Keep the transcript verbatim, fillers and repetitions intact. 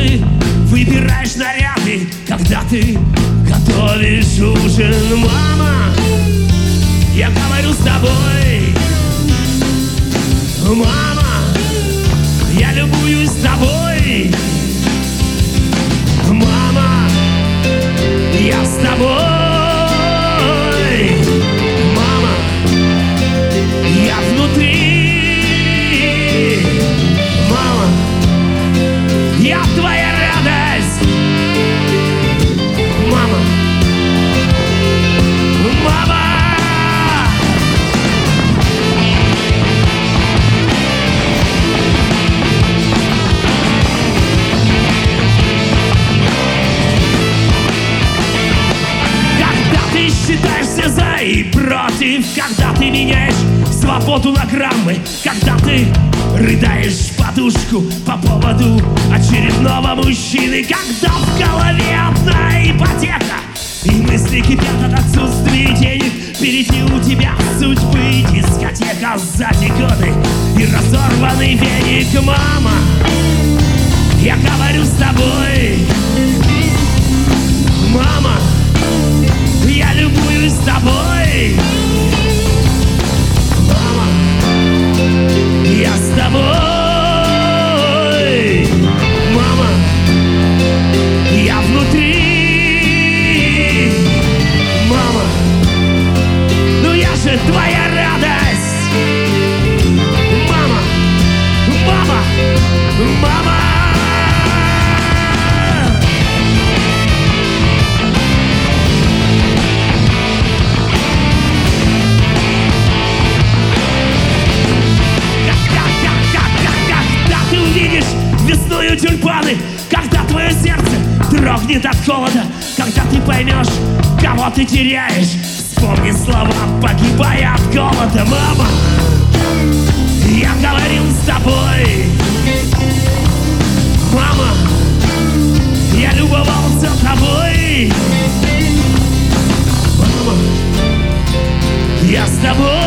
ты выбираешь наряды, когда ты готовишь ужин. Мама, я говорю с тобой. Мама, я любуюсь тобой. Мама, я с тобой. Мама, я внутри. Мама, я твоя радость. Мама, мама. Считаешься за и против, когда ты меняешь свободу на граммы, когда ты рыдаешь в подушку по поводу очередного мужчины, когда в голове одна ипотека и мысли кипят от отсутствия денег. Впереди у тебя судьбы дискотека, сзади годы и разорванный веник. Мама, я говорю с тобой. Мама, я любуюсь тобой. Мама, я с тобой. Мама, я внутри. Мама, ну я же твоя радость. Мама, мама, мама. Весною тюльпаны, когда твое сердце дрогнет от холода, когда ты поймешь, кого ты теряешь, вспомни слова, погибая от голода. Мама, я говорил с тобой. Мама, я любовался тобой. Мама, я с тобой.